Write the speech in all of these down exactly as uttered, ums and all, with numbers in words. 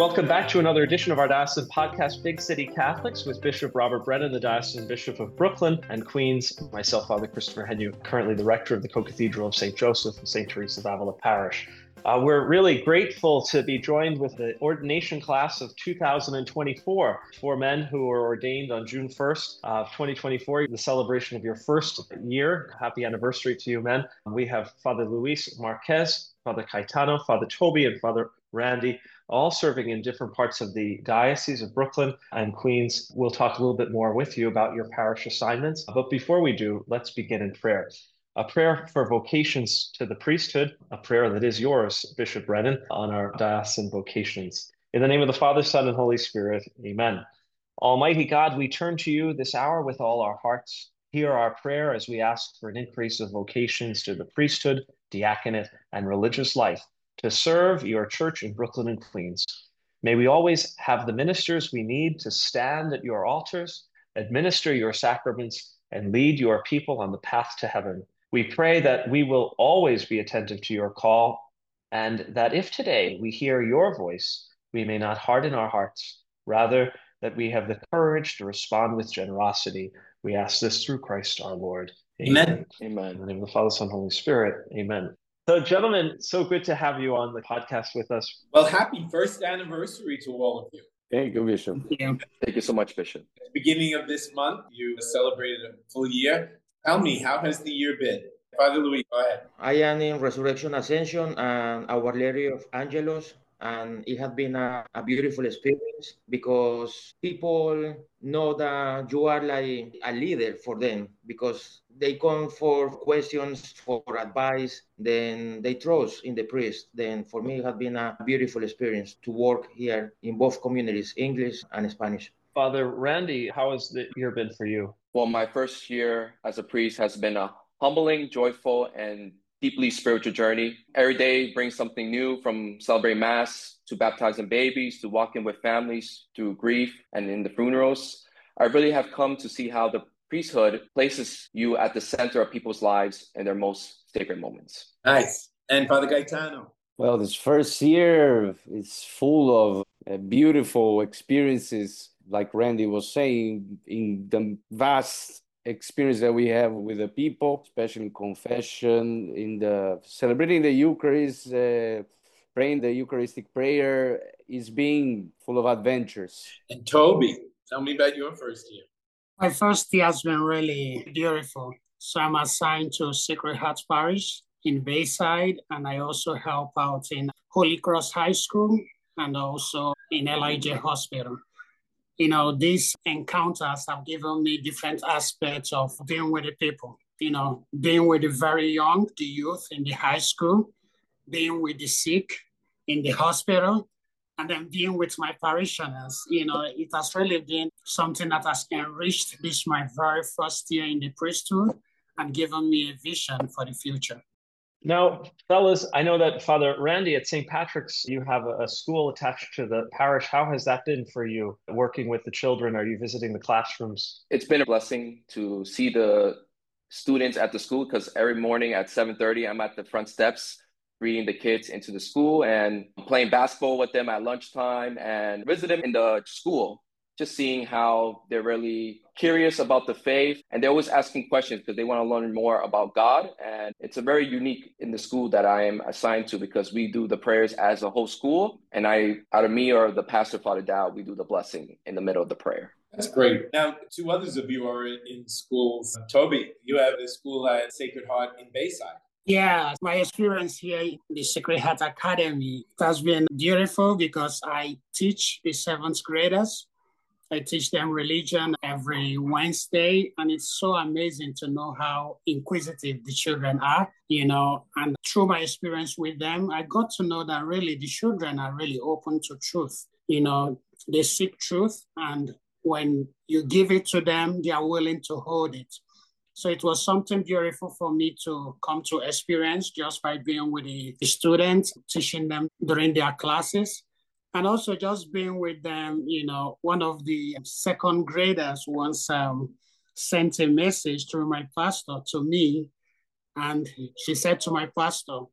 Welcome back to another edition of our Diocesan podcast, Big City Catholics, with Bishop Robert Brennan, the Diocesan Bishop of Brooklyn and Queens, myself, Father Christopher Heanue, currently the rector of the Co-Cathedral of Saint Joseph and Saint Teresa of Avila Parish. Uh, we're really grateful to be joined with the ordination class of two thousand twenty-four, four men who were ordained on June first of twenty twenty-four, the celebration of your first year. Happy anniversary to you, men. We have Father Luis Marquez, Father Caetano, Father Toby, and Father Randy, all serving in different parts of the Diocese of Brooklyn and Queens. We'll talk a little bit more with you about your parish assignments. But before we do, let's begin in prayer. A prayer for vocations to the priesthood, a prayer that is yours, Bishop Brennan, on our diocesan vocations. In the name of the Father, Son, and Holy Spirit, amen. Almighty God, we turn to you this hour with all our hearts. Hear our prayer as we ask for an increase of vocations to the priesthood, diaconate, and religious life to serve your church in Brooklyn and Queens. May we always have the ministers we need to stand at your altars, administer your sacraments, and lead your people on the path to heaven. We pray that we will always be attentive to your call, and that if today we hear your voice, we may not harden our hearts, rather that we have the courage to respond with generosity. We ask this through Christ our Lord. Amen. Amen. In the name of the Father, Son, and Holy Spirit. Amen. So, gentlemen, so good to have you on the podcast with us. Well, happy first anniversary to all of you. Thank you, Bishop. Thank you, Thank you so much, Bishop. At the beginning of this month, you celebrated a full year. Tell me, how has the year been? Father Luis, go ahead. I am in Resurrection Ascension and Our Lady of Angelos, and it has been a, a beautiful experience because people know that you are like a leader for them because they come for questions, for advice, then they trust in the priest. Then for me, it has been a beautiful experience to work here in both communities, English and Spanish. Father Randy, how has the year been for you? Well, my first year as a priest has been a humbling, joyful, and deeply spiritual journey. Every day brings something new, from celebrating Mass to baptizing babies to walking with families through grief and in the funerals. I really have come to see how the priesthood places you at the center of people's lives in their most sacred moments. Nice. And Father Caetano? Well, this first year is full of uh, beautiful experiences, like Randy was saying, in the vast experience that we have with the people, especially in confession, in the celebrating the Eucharist, uh, praying the Eucharistic prayer, is being full of adventures. And Toby, tell me about your first year. My first year has been really beautiful. So I'm assigned to Sacred Heart Parish in Bayside, and I also help out in Holy Cross High School and also in L I J Hospital. You know, these encounters have given me different aspects of being with the people, you know, being with the very young, the youth in the high school, being with the sick in the hospital, and then being with my parishioners. You know, it has really been something that has enriched this my very first year in the priesthood and given me a vision for the future. Now, fellas, I know that Father Randy at Saint Patrick's, you have a, a school attached to the parish. How has that been for you, working with the children? Are you visiting the classrooms? It's been a blessing to see the students at the school, because every morning at seven thirty, I'm at the front steps greeting the kids into the school and playing basketball with them at lunchtime and visit them in the school, just seeing how they're really curious about the faith. And they're always asking questions because they want to learn more about God. And it's a very unique in the school that I am assigned to, because we do the prayers as a whole school. And I, out of me or the pastor, Father Dow, we do the blessing in the middle of the prayer. That's great. Now, two others of you are in, in schools. Toby, you have a school at Sacred Heart in Bayside. Yeah, my experience here in the Sacred Heart Academy has been beautiful because I teach the seventh graders. I teach them religion every Wednesday, and it's so amazing to know how inquisitive the children are, you know, and through my experience with them, I got to know that really the children are really open to truth. You know, they seek truth, and when you give it to them, they are willing to hold it. So it was something beautiful for me to come to experience just by being with the, the students, teaching them during their classes. And also just being with them, you know, one of the second graders once um, sent a message through my pastor to me. And she said to my pastor,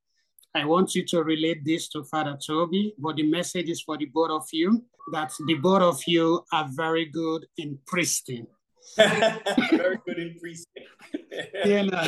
I want you to relate this to Father Toby, but the message is for the both of you, that the both of you are very good in priesting. Very good in priesting. You know,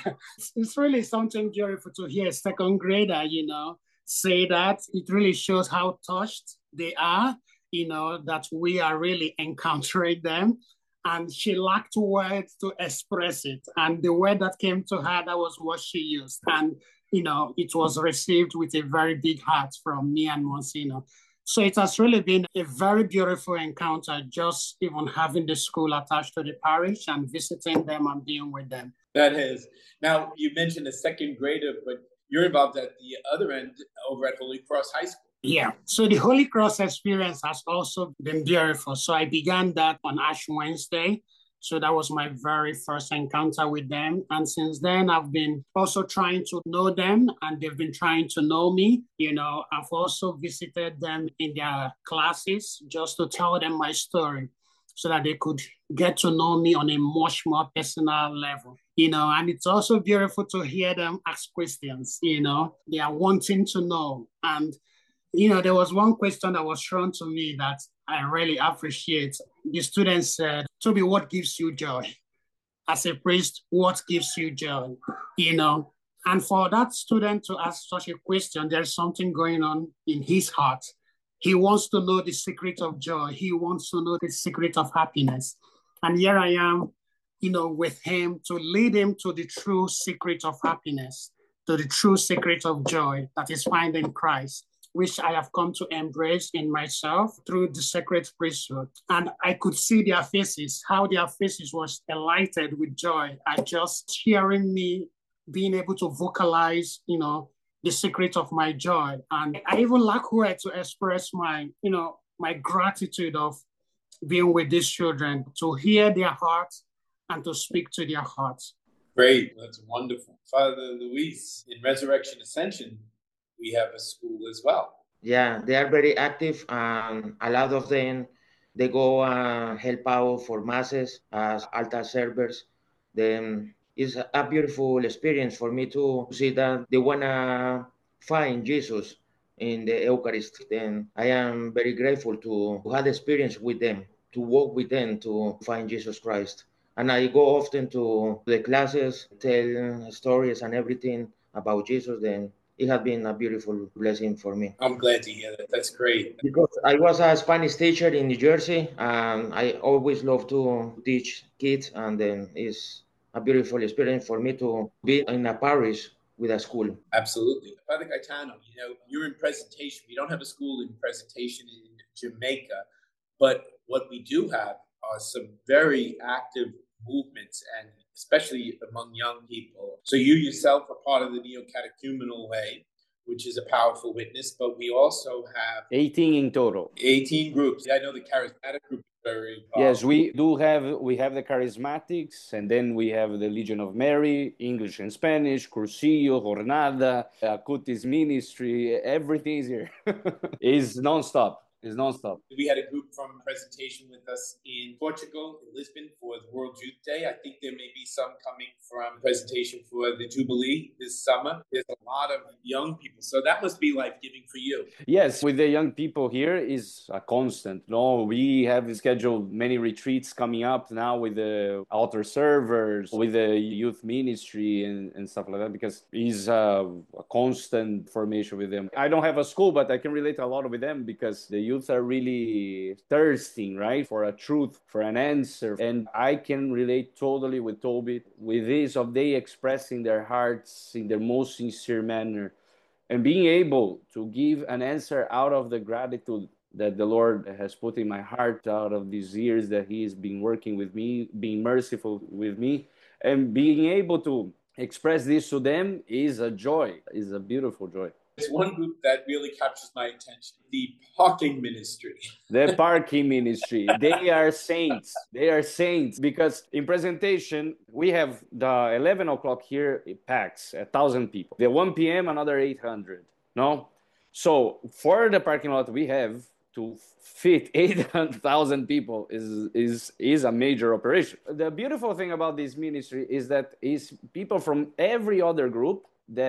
it's really something beautiful to hear a second grader, you know, say that. It really shows how touched they are, you know, that we are really encountering them. And she lacked words to express it. And the word that came to her, that was what she used. And, you know, it was received with a very big heart from me and Monsignor. So it has really been a very beautiful encounter, just even having the school attached to the parish and visiting them and being with them. That is. Now, you mentioned a second grader, but you're involved at the other end over at Holy Cross High School. Yeah. So the Holy Cross experience has also been beautiful. So I began that on Ash Wednesday. So that was my very first encounter with them. And since then, I've been also trying to know them, and they've been trying to know me. You know, I've also visited them in their classes just to tell them my story so that they could get to know me on a much more personal level. You know, and it's also beautiful to hear them ask questions. You know, they are wanting to know. And you know, there was one question that was thrown to me that I really appreciate. The student said, Toby, what gives you joy? As a priest, what gives you joy? You know, and for that student to ask such a question, there's something going on in his heart. He wants to know the secret of joy. He wants to know the secret of happiness. And here I am, you know, with him to lead him to the true secret of happiness, to the true secret of joy that is found in Christ, which I have come to embrace in myself through the sacred priesthood. And I could see their faces, how their faces was delighted with joy at just hearing me being able to vocalize, you know, the secret of my joy. And I even lack words to express my, you know, my gratitude of being with these children, to hear their hearts and to speak to their hearts. Great, that's wonderful. Father Luis, in Resurrection Ascension, we have a school as well. Yeah, they are very active, and a lot of them, they go and help out for masses as altar servers. Then it's a beautiful experience for me to see that they want to find Jesus in the Eucharist. Then I am very grateful to have experience with them, to walk with them to find Jesus Christ. And I go often to the classes, tell stories and everything about Jesus. Then it has been a beautiful blessing for me. I'm glad to hear that. That's great. Because I was a Spanish teacher in New Jersey, and I always love to teach kids, and then it's a beautiful experience for me to be in a parish with a school. Absolutely. Father Gaetano, you know, you're in presentation. We don't have a school in presentation in Jamaica, but what we do have are some very active movements, and especially among young people. So you yourself are part of the Neo-Catechumenal Way, which is a powerful witness, but we also have eighteen in total. eighteen groups. I know the charismatic group is very powerful. Yes, we do have, we have the charismatics, and then we have the Legion of Mary, English and Spanish, Cursillo, Jornada, Acutis Ministry, everything is here. It's nonstop. It's nonstop. We had a group from presentation with us in Portugal, in Lisbon, for the World Youth Day. I think there may be some coming from presentation for the Jubilee this summer. There's a lot of young people. So that must be life-giving for you. Yes, with the young people here is a constant. No, we have scheduled many retreats coming up now with the altar servers, with the youth ministry and, and stuff like that, because it's a, a constant formation with them. I don't have a school, but I can relate a lot with them because the youth are really thirsting, right, for a truth, for an answer. And I can relate totally with Toby with this of they expressing their hearts in their most sincere manner and being able to give an answer out of the gratitude that the Lord has put in my heart out of these years that he has been working with me, being merciful with me, and being able to express this to them is a joy, is a beautiful joy. There's one group that really captures my attention, the parking ministry. The parking ministry. They are saints. They are saints because in presentation, we have the eleven o'clock here, it packs a thousand people. The one p.m., another eight hundred. No? So for the parking lot we have to fit eight hundred thousand people is, is, is a major operation. The beautiful thing about this ministry is that it's people from every other group that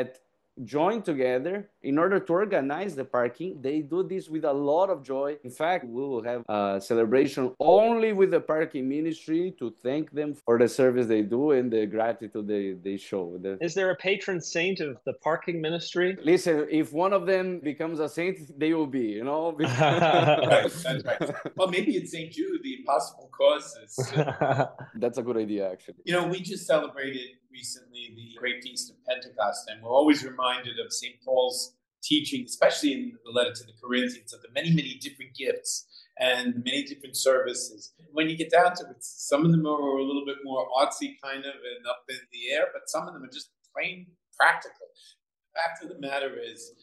join together in order to organize the parking. They do this with a lot of joy. In fact, we will have a celebration only with the parking ministry to thank them for the service they do and the gratitude they, they show. The... Is there a patron saint of the parking ministry? Listen, if one of them becomes a saint, they will be, you know? Right, that's right. Well, maybe it's Saint Jude, the impossible causes. That's a good idea, actually. You know, we just celebrated recently the Great Feast of Pentecost, and we're always reminded of Saint Paul's teaching, especially in the letter to the Corinthians, of the many, many different gifts and the many different services. When you get down to it, some of them are a little bit more artsy kind of and up in the air, but some of them are just plain practical. The fact of the matter is,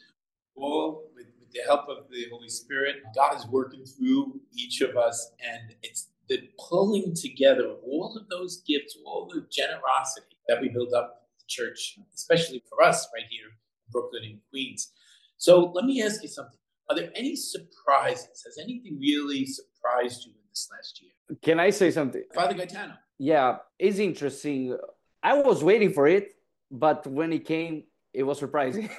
all with, with the help of the Holy Spirit, God is working through each of us, and it's the pulling together of all of those gifts, all the generosity that we build up the church, especially for us right here in Brooklyn and Queens. So let me ask you something. Are there any surprises? Has anything really surprised you in this last year? Can I say something? Father Gaetano. Yeah, it's interesting. I was waiting for it, but when it came, it was surprising.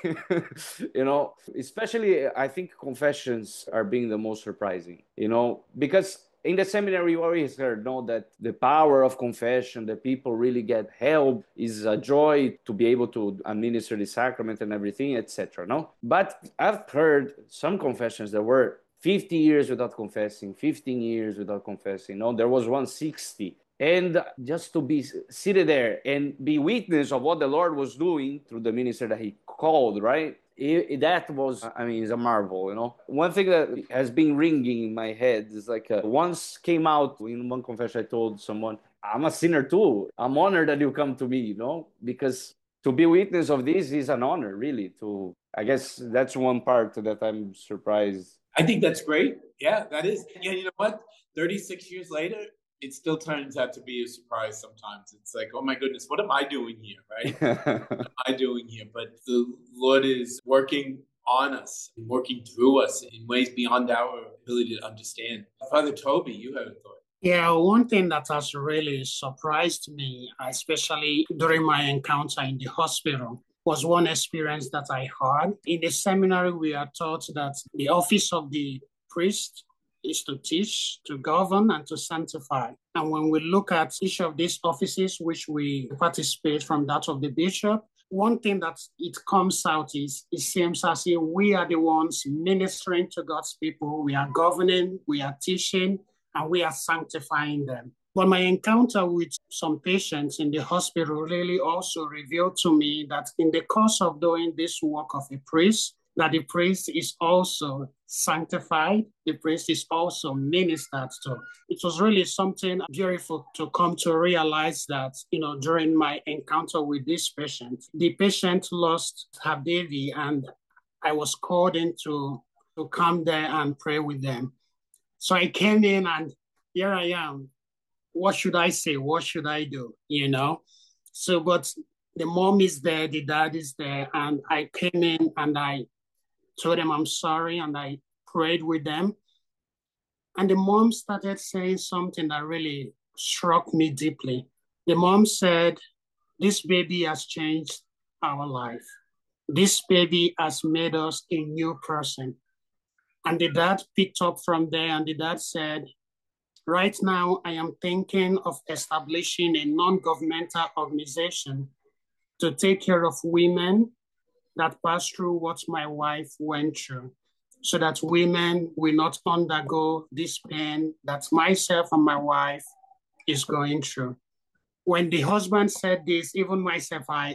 You know, especially I think confessions are being the most surprising, you know, because in the seminary, we always heard, no, that the power of confession, that people really get help, is a joy to be able to administer the sacrament and everything, et cetera. No, but I've heard some confessions that were fifty years without confessing, fifteen years without confessing. No, there was one sixty. And just to be seated there and be witness of what the Lord was doing through the minister that he called, right? It, that was, I mean, it's a marvel, you know. One thing that has been ringing in my head is like uh, once came out in one confession, I told someone, I'm a sinner too. I'm honored that you come to me, you know, because to be witness of this is an honor, really. To, I guess that's one part that I'm surprised. I think that's great. Yeah, that is. Yeah, you know what? thirty-six years later, it still turns out to be a surprise sometimes. It's like, oh my goodness, what am I doing here, right? What am I doing here? But the Lord is working on us, working through us in ways beyond our ability to understand. Father Toby, you have a thought. Yeah, one thing that has really surprised me, especially during my encounter in the hospital, was one experience that I had. In the seminary, we are taught that the office of the priest is to teach, to govern, and to sanctify. And when we look at each of these offices, which we participate from that of the bishop, one thing that it comes out is, it seems as if we are the ones ministering to God's people. We are governing, we are teaching, and we are sanctifying them. But my encounter with some patients in the hospital really also revealed to me that in the course of doing this work of a priest, that the priest is also sanctified, the priest is also ministered to. It was really something beautiful to come to realize that, you know, during my encounter with this patient, the patient lost her baby, and I was called in to, to come there and pray with them. So I came in, and here I am. What should I say? What should I do? You know? So, but the mom is there, the dad is there, and I came in and I told them I'm sorry, and I prayed with them. And the mom started saying something that really struck me deeply. The mom said, this baby has changed our life. This baby has made us a new person. And the dad picked up from there, and the dad said, right now, I am thinking of establishing a non-governmental organization to take care of women that pass through what my wife went through, so that women will not undergo this pain that myself and my wife is going through. When the husband said this, even myself, I,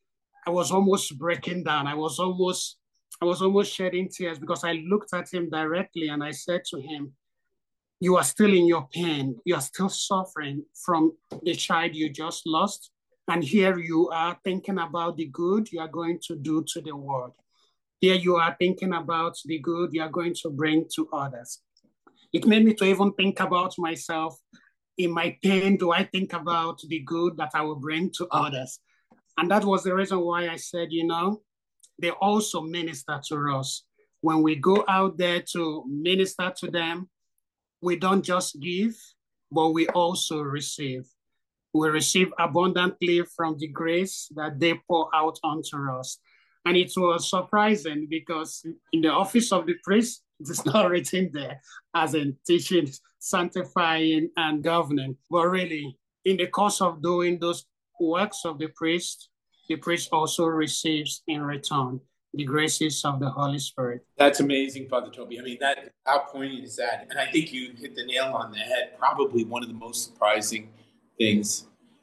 I was almost breaking down. I was almost, I was almost shedding tears, because I looked at him directly and I said to him, you are still in your pain. You are still suffering from the child you just lost. And here you are thinking about the good you are going to do to the world. Here you are thinking about the good you are going to bring to others. It made me to even think about myself. In my pain, do I think about the good that I will bring to others? And that was the reason why I said, you know, they also minister to us. When we go out there to minister to them, we don't just give, but we also receive. We receive abundantly from the grace that they pour out onto us. And it was surprising because in the office of the priest, it is not written there as in teaching, sanctifying, and governing. But really, in the course of doing those works of the priest, the priest also receives in return the graces of the Holy Spirit. That's amazing, Father Toby. I mean, that how poignant is that? And I think you hit the nail on the head. Probably one of the most surprising things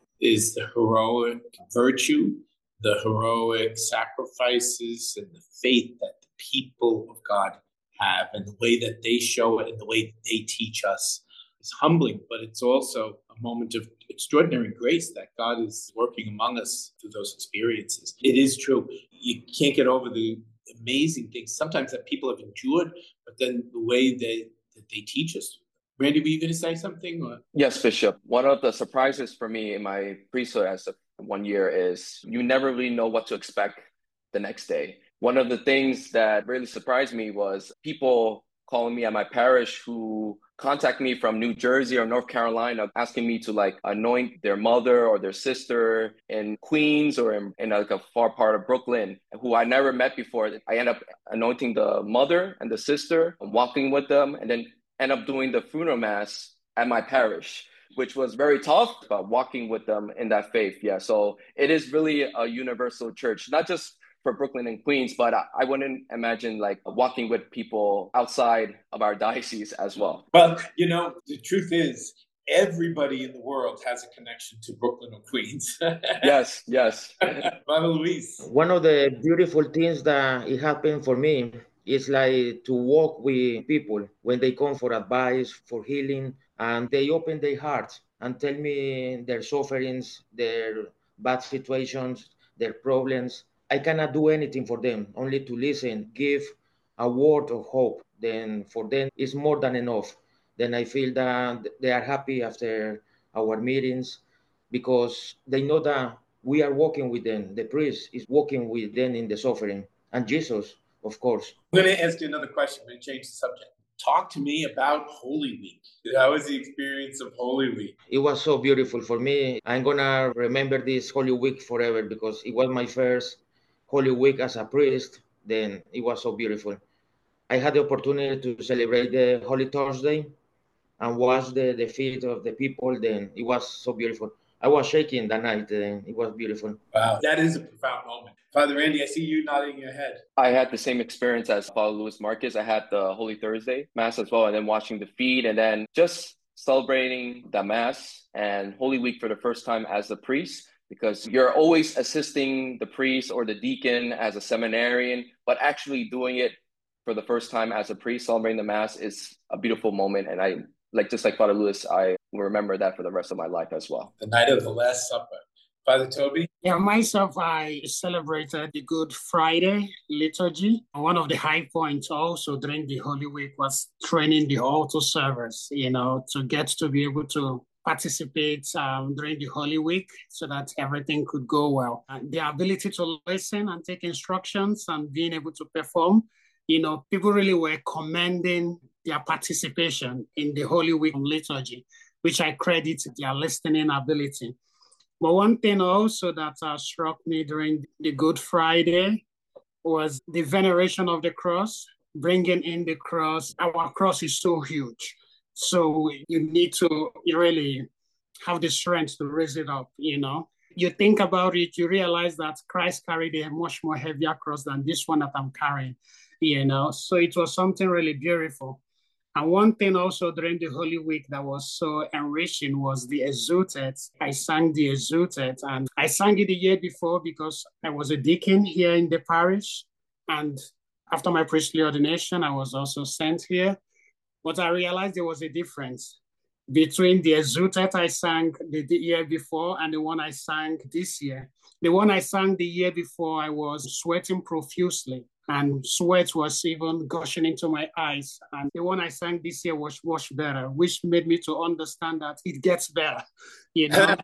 is the heroic virtue, the heroic sacrifices, and the faith that the people of God have, and the way that they show it, and the way that they teach us. It's humbling, but it's also a moment of extraordinary grace that God is working among us through those experiences. It is true. You can't get over the amazing things sometimes that people have endured, but then the way they, that they teach us. Randy, were you going to say something? Or? Yes, Bishop. One of the surprises for me in my priesthood as a one year is you never really know what to expect the next day. One of the things that really surprised me was people calling me at my parish who contact me from New Jersey or North Carolina, asking me to like anoint their mother or their sister in Queens or in, in like a far part of Brooklyn, who I never met before. I end up anointing the mother and the sister, walking with them, and then end up doing the funeral mass at my parish, which was very tough, but walking with them in that faith. Yeah, so it is really a universal church, not just for Brooklyn and Queens, but I, I wouldn't imagine like walking with people outside of our diocese as well. Well, you know, the truth is, everybody in the world has a connection to Brooklyn or Queens. Yes, yes. Father Luis. One of the beautiful things that it happened for me is like to walk with people when they come for advice, for healing, and they open their hearts and tell me their sufferings, their bad situations, their problems. I cannot do anything for them, only to listen, give a word of hope. Then for them, it's more than enough. Then I feel that they are happy after our meetings because they know that we are walking with them. The priest is walking with them in the suffering, and Jesus, of course. I'm going to ask you another question. I'm going to change the subject. Talk to me about Holy Week. How was the experience of Holy Week? It was so beautiful for me. I'm going to remember this Holy Week forever because it was my first Holy Week as a priest. Then it was so beautiful. I had the opportunity to celebrate the Holy Thursday and wash the, the feet of the people. Then it was so beautiful. I was shaking that night. Then it was beautiful. Wow, that is a profound moment. Father Randy, I see you nodding your head. I had the same experience as Father Luis Marquez. I had the Holy Thursday Mass as well, and then watching the feed, and then just celebrating the Mass and Holy Week for the first time as a priest, because you're always assisting the priest or the deacon as a seminarian, but actually doing it for the first time as a priest, celebrating the Mass is a beautiful moment. And I, like just like Father Luis, I will remember that for the rest of my life as well. The night of the Last Supper. Father Toby? Yeah, myself, I celebrated the Good Friday liturgy. One of the high points also during the Holy Week was training the altar servers, you know, to get to be able to participate um, during the Holy Week so that everything could go well. And the ability to listen and take instructions and being able to perform, you know, people really were commending their participation in the Holy Week liturgy, which I credit their listening ability. But one thing also that uh, struck me during the Good Friday was the veneration of the cross, bringing in the cross. Our cross is so huge. So you need to you really have the strength to raise it up, you know. You think about it, you realize that Christ carried a much more heavier cross than this one that I'm carrying, you know. So it was something really beautiful. And one thing also during the Holy Week that was so enriching was the Exultet. I sang the Exultet, and I sang it the year before because I was a deacon here in the parish. And after my priestly ordination, I was also sent here. But I realized there was a difference between the Exultet I sang the, the year before and the one I sang this year. The one I sang the year before, I was sweating profusely, and sweat was even gushing into my eyes. And the one I sang this year was much better, which made me to understand that it gets better, you know.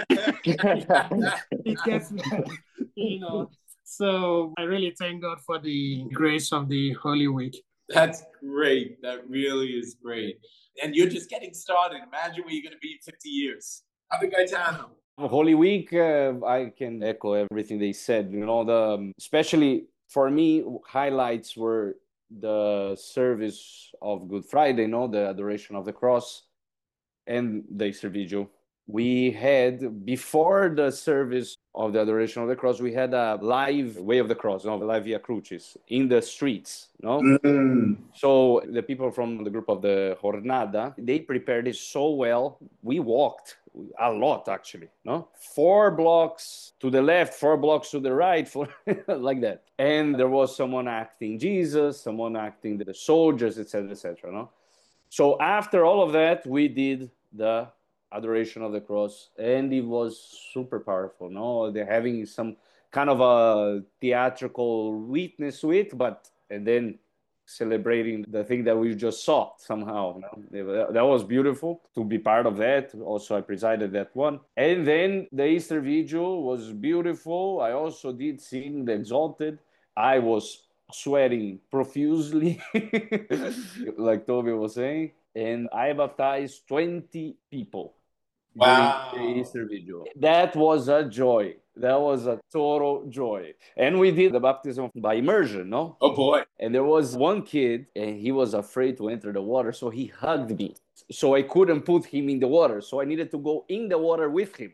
It gets better, you know. So I really thank God for the grace of the Holy Week. That's great. That really is great. And you're just getting started. Imagine where you're going to be in fifty years. Father Gaetano. Holy Week, uh, I can echo everything they said. You know, the um, especially for me, highlights were the service of Good Friday, you know, the adoration of the cross, and the Easter Vigil. We had, before the service of the adoration of the cross, we had a live Way of the Cross, no, live Via Crucis, in the streets, no? Mm. So the people from the group of the Jornada, they prepared it so well. We walked a lot, actually, no? Four blocks to the left, four blocks to the right, four, like that. And there was someone acting Jesus, someone acting the soldiers, et cetera, et cetera, no? So after all of that, we did the adoration of the cross, and it was super powerful. No, they're having some kind of a theatrical witness to it, but and then celebrating the thing that we just saw somehow. No? That was beautiful to be part of that. Also, I presided that one, and then the Easter Vigil was beautiful. I also did sing the Exalted. I was sweating profusely, like Toby was saying. And I baptized twenty people Wow. during the Easter Vigil. That was a joy. That was a total joy. And we did the baptism by immersion, no? Oh, boy. And there was one kid, and he was afraid to enter the water, so he hugged me. So I couldn't put him in the water, so I needed to go in the water with him.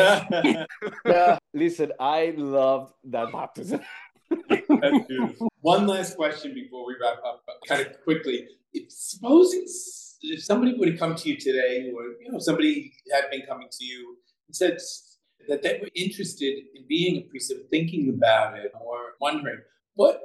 Yeah. Listen, I loved that baptism. That's beautiful. One last question before we wrap up, kind of quickly. If, supposing if somebody would have come to you today, or you know, somebody had been coming to you and said that they were interested in being a priest, or thinking about it, or wondering, what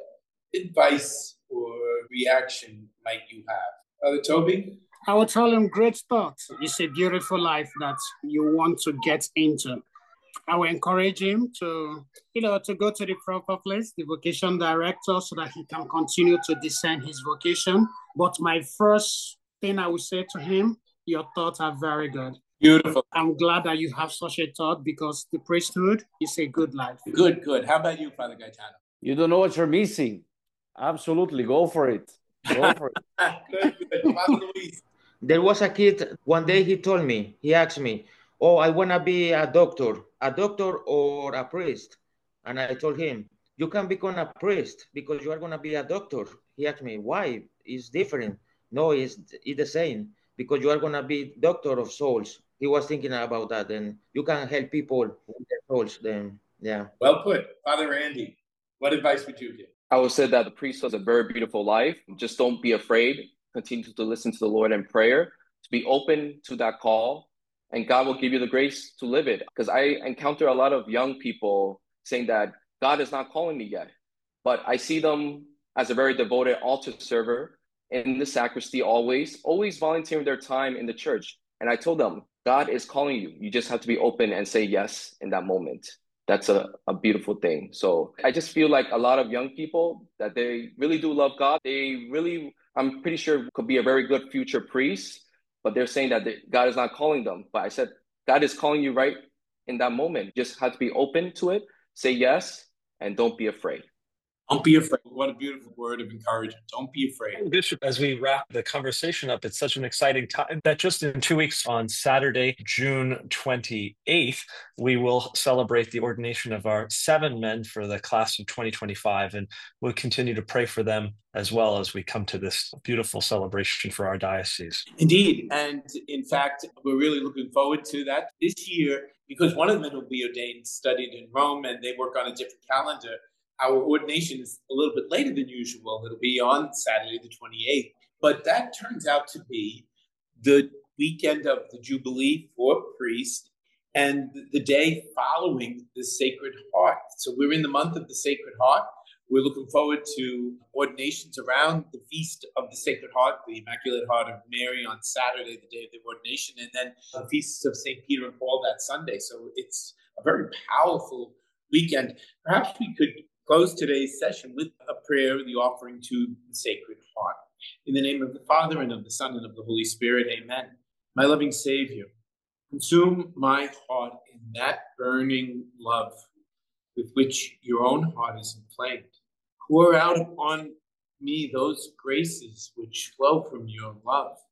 advice or reaction might you have? Father Toby? I would tell him, great thought. It's a beautiful life that you want to get into. I will encourage him to, you know, to go to the proper place, the vocation director, so that he can continue to discern his vocation. But my first thing I would say to him, your thoughts are very good. Beautiful. I'm glad that you have such a thought, because the priesthood is a good life. Good, good. How about you, Father Gaetano? You don't know what you're missing. Absolutely. Go for it. Go for it. Good, good. Father Luis. There was a kid, one day he told me, he asked me, oh, I want to be a doctor, a doctor or a priest. And I told him, you can become a priest because you are going to be a doctor. He asked me, why? It's different. No, it's, it's the same, because you are going to be doctor of souls. He was thinking about that, and you can help people with their souls. Then, yeah. Well put. Father Randy, what advice would you give? I would say that the priest has a very beautiful life. Just don't be afraid. Continue to listen to the Lord in prayer, to be open to that call, and God will give you the grace to live it. Because I encounter a lot of young people saying that God is not calling me yet, but I see them as a very devoted altar server in the sacristy, always, always volunteering their time in the church. And I told them, God is calling you. You just have to be open and say yes in that moment. That's a, a beautiful thing. So I just feel like a lot of young people, that they really do love God. They really, I'm pretty sure, could be a very good future priest, but they're saying that they, God is not calling them. But I said, God is calling you right in that moment. You just have to be open to it, say yes, and don't be afraid. Don't be afraid. What a beautiful word of encouragement. Don't be afraid. Bishop, as we wrap the conversation up, it's such an exciting time that just in two weeks, on Saturday, June twenty-eighth, we will celebrate the ordination of our seven men for the class of twenty twenty-five. And we'll continue to pray for them as well as we come to this beautiful celebration for our diocese. Indeed. And in fact, we're really looking forward to that this year, because one of them will be ordained, studied in Rome, and they work on a different calendar. Our ordination is a little bit later than usual. It'll be on Saturday, the twenty-eighth. But that turns out to be the weekend of the Jubilee for priests and the day following the Sacred Heart. So we're in the month of the Sacred Heart. We're looking forward to ordinations around the Feast of the Sacred Heart, the Immaculate Heart of Mary on Saturday, the day of the ordination, and then the Feasts of Saint Peter and Paul that Sunday. So it's a very powerful weekend. Perhaps we could close today's session with a prayer, the offering to the Sacred Heart. In the name of the Father, and of the Son, and of the Holy Spirit, amen. My loving Savior, consume my heart in that burning love with which your own heart is inflamed. Pour out upon me those graces which flow from your love,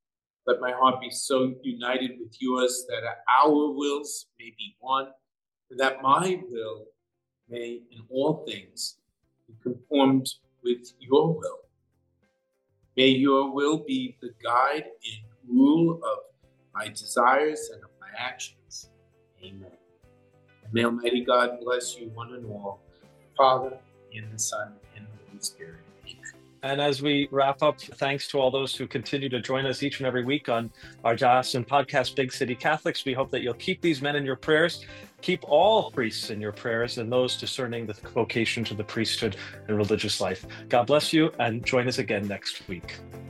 Let my heart be so united with yours that our wills may be one, and that my will may in all things be conformed with your will. May your will be the guide and rule of my desires and of my actions. Amen. And may Almighty God bless you one and all, the Father, and the Son, and the Holy Spirit. Amen. And as we wrap up, thanks to all those who continue to join us each and every week on our diocesan podcast, Big City Catholics. We hope that you'll keep these men in your prayers, keep all priests in your prayers, and those discerning the vocation to the priesthood and religious life. God bless you, and join us again next week.